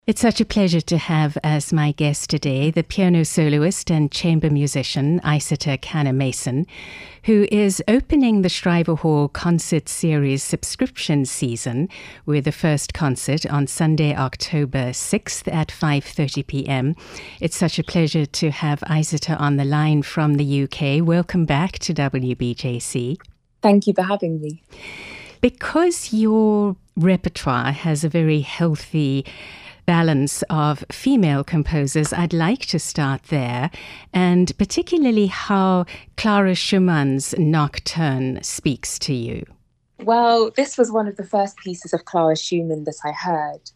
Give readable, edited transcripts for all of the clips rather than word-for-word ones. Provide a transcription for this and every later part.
It's such a pleasure to have as my guest today the piano soloist and chamber musician Iceta Canna-Mason, who is opening the Shriver Hall Concert Series subscription season with the first concert on Sunday, October 6th at 5:30 p.m. It's such a pleasure to have Iceta on the line from the UK. Welcome back to WBJC. Thank you for having me. Because your repertoire has a very healthy balance of female composers, I'd like to start there, and particularly how Clara Schumann's Nocturne speaks to you. Well, this was one of the first pieces of Clara Schumann that I heard,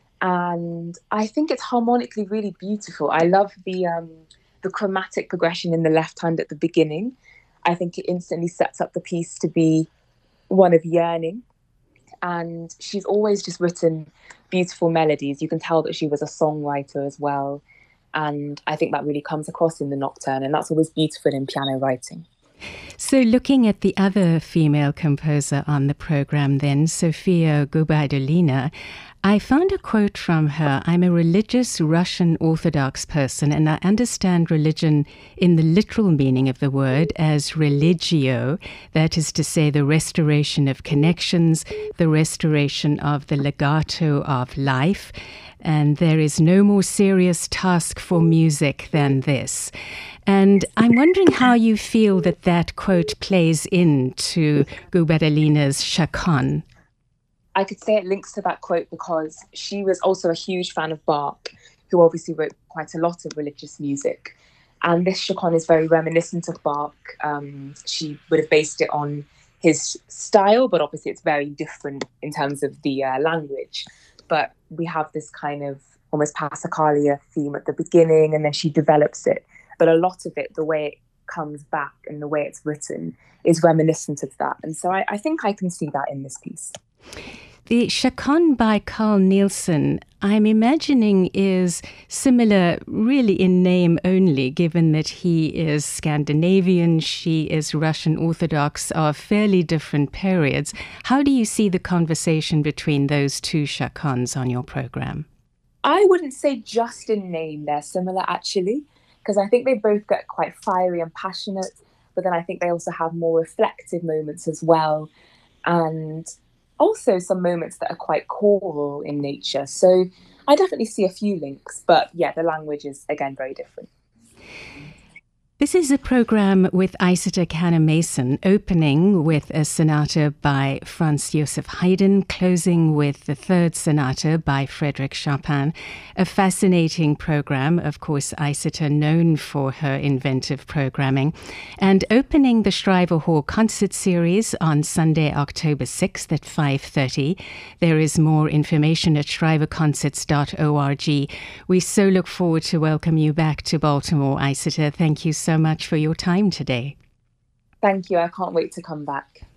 and I think it's harmonically really beautiful. I love the chromatic progression in the left hand at the beginning. I think it instantly sets up the piece to be one of yearning, and she's always just written beautiful melodies. You can tell that she was a songwriter as well, and I think that really comes across in the Nocturne, and that's always beautiful in piano writing. So looking at the other female composer on the program then, Sofia Gubaidulina, I found a quote from her: "I'm a religious Russian Orthodox person, and I understand religion in the literal meaning of the word as religio, that is to say the restoration of connections, the restoration of the legato of life, and there is no more serious task for music than this." And I'm wondering how you feel that that quote plays into Gubaidulina's Chaconne. I could say it links to that quote because she was also a huge fan of Bach, who obviously wrote quite a lot of religious music. And this Chaconne is very reminiscent of Bach. She would have based it on his style, but obviously it's very different in terms of the language. But we have this kind of almost Passacaglia theme at the beginning, and then she develops it. But a lot of it, the way it comes back and the way it's written, is reminiscent of that. And so I think I can see that in this piece. The Chaconne by Carl Nielsen, I'm imagining, is similar really in name only, given that he is Scandinavian, she is Russian Orthodox, of fairly different periods. How do you see the conversation between those two Chaconnes on your program? I wouldn't say just in name they're similar, actually, because I think they both get quite fiery and passionate, but then I think they also have more reflective moments as well, and also some moments that are quite choral in nature. So I definitely see a few links, but yeah, the language is, again, very different. This is a program with Iceta Canna-Mason, opening with a sonata by Franz Joseph Haydn, closing with the third sonata by Frédéric Chopin. A fascinating program, of course, Iceta known for her inventive programming. And opening the Shriver Hall Concert Series on Sunday, October 6th at 5:30. There is more information at shriverconcerts.org. We so look forward to welcome you back to Baltimore, Iceta. Thank you so much for your time today. Thank you. I can't wait to come back.